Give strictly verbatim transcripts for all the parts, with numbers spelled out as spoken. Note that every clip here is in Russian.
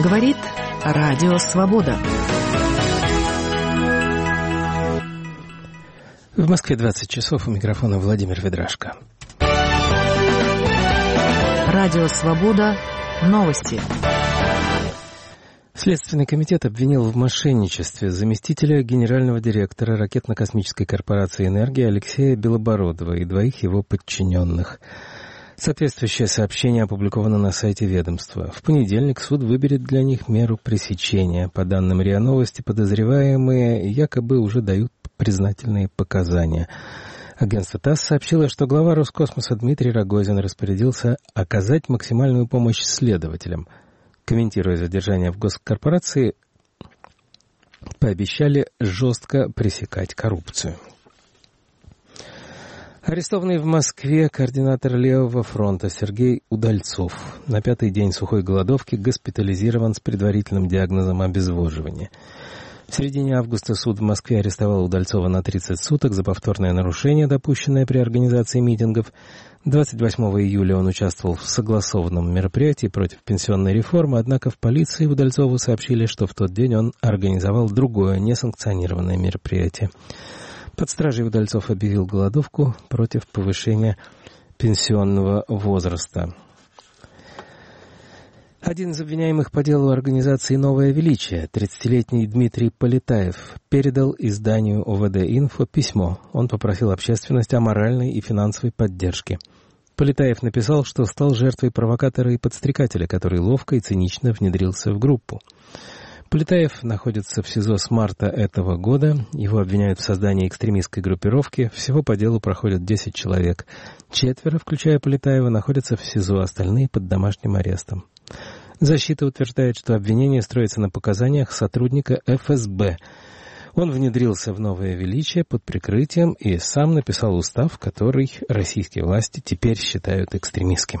Говорит Радио Свобода. В Москве двадцать часов, у микрофона Владимир Ведрашко. Радио Свобода. Новости. Следственный комитет обвинил в мошенничестве заместителя генерального директора ракетно-космической корпорации «Энергия» Алексея Белобородова и двоих его подчиненных. Соответствующее сообщение опубликовано на сайте ведомства. В понедельник суд выберет для них меру пресечения. По данным РИА Новости, подозреваемые якобы уже дают признательные показания. Агентство ТАСС сообщило, что глава Роскосмоса Дмитрий Рогозин распорядился оказать максимальную помощь следователям. Комментируя задержание в госкорпорации, пообещали жестко пресекать коррупцию. Арестованный в Москве координатор Левого фронта Сергей Удальцов на пятый день сухой голодовки госпитализирован с предварительным диагнозом обезвоживания. В середине августа суд в Москве арестовал Удальцова на тридцать суток за повторное нарушение, допущенное при организации митингов. двадцать восьмого июля он участвовал в согласованном мероприятии против пенсионной реформы, однако в полиции Удальцову сообщили, что в тот день он организовал другое несанкционированное мероприятие. Под стражей Удальцов объявил голодовку против повышения пенсионного возраста. Один из обвиняемых по делу организации «Новое величие», тридцатилетний Дмитрий Полетаев, передал изданию О В Д-Инфо письмо. Он попросил общественность о моральной и финансовой поддержке. Полетаев написал, что стал жертвой провокатора и подстрекателя, который ловко и цинично внедрился в группу. Полетаев находится в СИЗО с марта этого года. Его обвиняют в создании экстремистской группировки. Всего по делу проходят десять человек. Четверо, включая Полетаева, находятся в СИЗО, остальные под домашним арестом. Защита утверждает, что обвинение строится на показаниях сотрудника Эф Эс Бэ. Он внедрился в «Новое величие» под прикрытием и сам написал устав, который российские власти теперь считают экстремистским.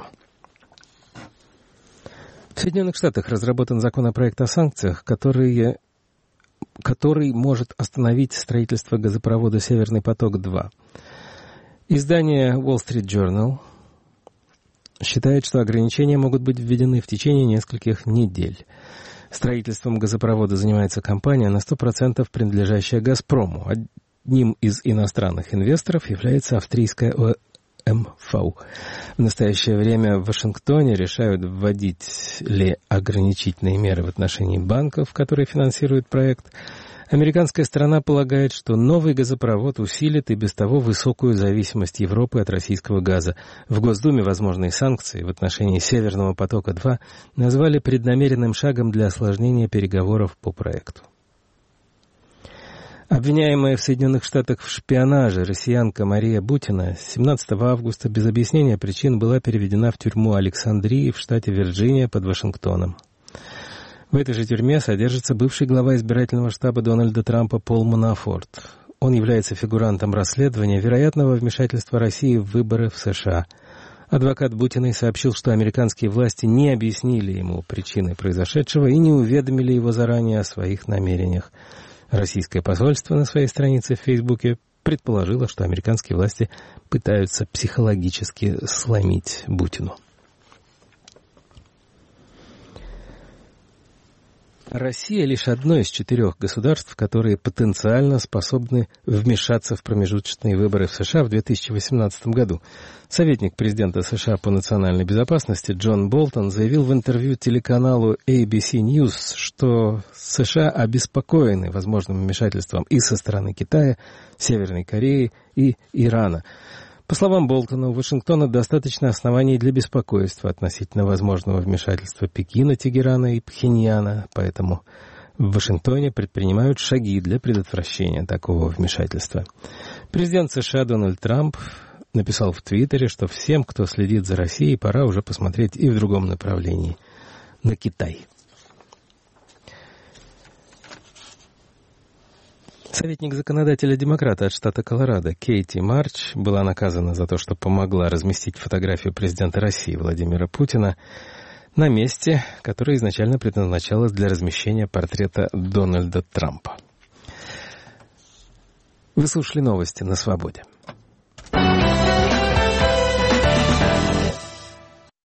В Соединенных Штатах разработан законопроект о санкциях, который, который может остановить строительство газопровода «Северный поток-два». Издание Wall Street Journal считает, что ограничения могут быть введены в течение нескольких недель. Строительством газопровода занимается компания, на сто процентов принадлежащая «Газпрому». Одним из иностранных инвесторов является австрийская О Эм Вэ. В настоящее время в Вашингтоне решают, вводить ли ограничительные меры в отношении банков, которые финансируют проект. Американская сторона полагает, что новый газопровод усилит и без того высокую зависимость Европы от российского газа. В Госдуме возможные санкции в отношении «Северного потока-два» назвали преднамеренным шагом для осложнения переговоров по проекту. Обвиняемая в Соединенных Штатах в шпионаже россиянка Мария Бутина семнадцатого августа без объяснения причин была переведена в тюрьму Александрии в штате Вирджиния под Вашингтоном. В этой же тюрьме содержится бывший глава избирательного штаба Дональда Трампа Пол Манафорт. Он является фигурантом расследования вероятного вмешательства России в выборы в США. Адвокат Бутиной сообщил, что американские власти не объяснили ему причины произошедшего и не уведомили его заранее о своих намерениях. Российское посольство на своей странице в Фейсбуке предположило, что американские власти пытаются психологически сломить Бутину. Россия лишь одно из четырех государств, которые потенциально способны вмешаться в промежуточные выборы в США в две тысячи восемнадцатом году. Советник президента США по национальной безопасности Джон Болтон заявил в интервью телеканалу Эй Би Си News, что США обеспокоены возможным вмешательством и со стороны Китая, Северной Кореи и Ирана. По словам Болтона, у Вашингтона достаточно оснований для беспокойства относительно возможного вмешательства Пекина, Тегерана и Пхеньяна, поэтому в Вашингтоне предпринимают шаги для предотвращения такого вмешательства. Президент США Дональд Трамп написал в Твиттере, что всем, кто следит за Россией, пора уже посмотреть и в другом направлении — на Китай. Советник законодателя демократа от штата Колорадо Кейти Марч была наказана за то, что помогла разместить фотографию президента России Владимира Путина на месте, которое изначально предназначалось для размещения портрета Дональда Трампа. Вы слушали новости на Свободе.